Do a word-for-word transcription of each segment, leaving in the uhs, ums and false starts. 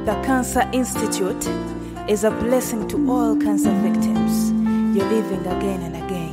The Cancer Institute is a blessing to all cancer victims. You're living again and again.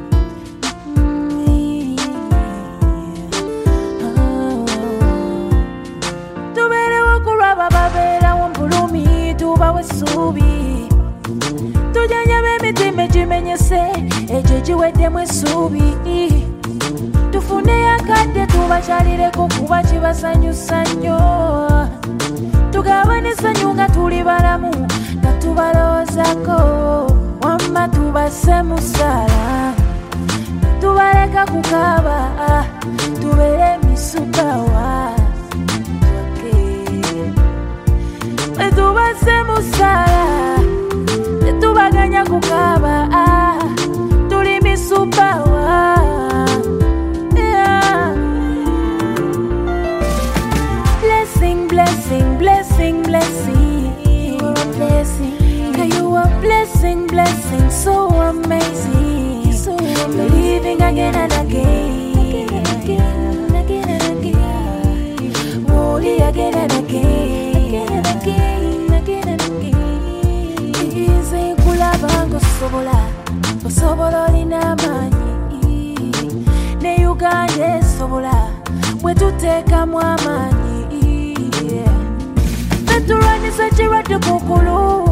Tuberewo kuraba babera wombulumi tubawe subi. Tujanya bemitima jimenyese eje jiweddemu essuubi. Tufune yakadde tubacalireko kuba kibasanyusa nnyo. Tugawane essanyu nga tuli balamu nga tubalowoozako. Wamma tubase musaala tubaleka kukaaba tubeere misukawa. Tubase musaala tubaganya kukaaba tuli misukawa. Blessing, blessing, blessing, blessing. You're a blessing. Girl, you are blessing, blessing, so amazing. So believing again and again, again, again and again. Holy again and again, again and again, again and again. Easy kulaba ngosobola, osobola olina amaanyi. Ne Uganda esobola, bwe tuteekamu amaanyi. Turwanisa kirwadde kukulu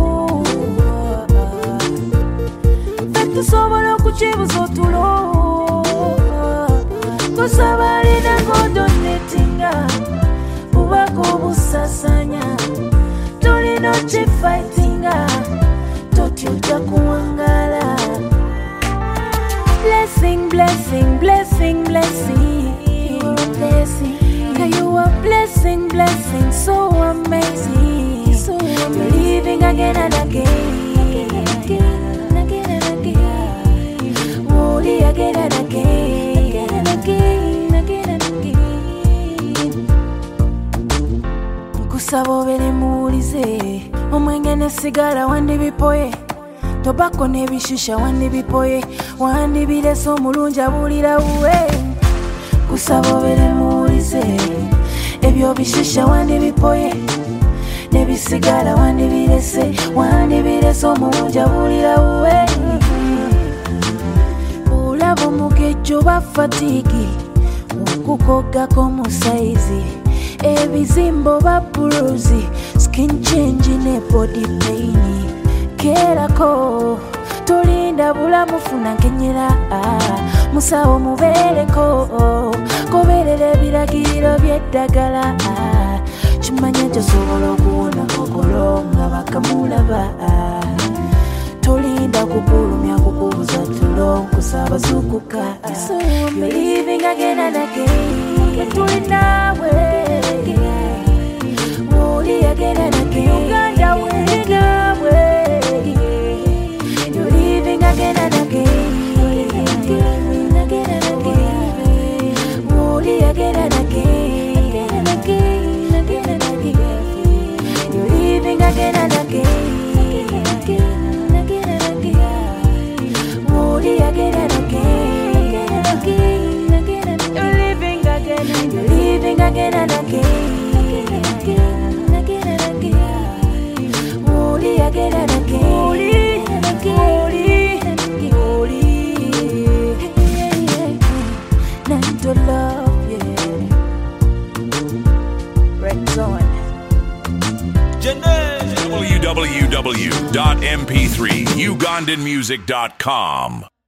tusobola okukibuza otulo kusaba alina ngodonetinga bubaka obusasanya tulina okifightinga toti ojja kuwangala. Blessing, blessing, blessing, blessing. You're a blessing. Girl, you are blessing, blessing, so amazing. So believing again and again, again, again and again. Holy again and again, again and again, again and again. Nkusaba obeere muwulize omwenge n'essigala wandibipoye tobako n'ebishisha wandibipoye wandibirese omulungi abulira wuwe. Kusaba obeere muwulize ebyo bishisha wandibipoye nebisigala wandibirese wandibirese omulungi abulira wuwe. Olaba omugejjo bafatigi okukoggako mu saizi ebizimbo ba bruzi skin change ne body pain. Kerako tulinda bulamu funa nkenyera musawo mubeereko goberera ebiragiro by'eddagala kimanya kyosobola okuwona kokolo nga bakamulaba. Tolinda kugulumya kukubuza tulo nkusaba zukuka. You're living again and again. Tuli naawe Holy again and again. Uganda we naawe. You're living again and again, again, again and again. Holy again and again, again and again, again and again. You're living again and again, again, again and again. Holy again and again, again, again and again. You're living again, you're living again and again, again, again and again. Holy again and again. Holy, holy, holy. Not to love, yeah. Red Zone. w w w dot m p three ugandan music dot com